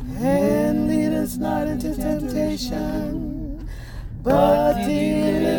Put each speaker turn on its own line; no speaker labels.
and lead us not into temptation, but deliver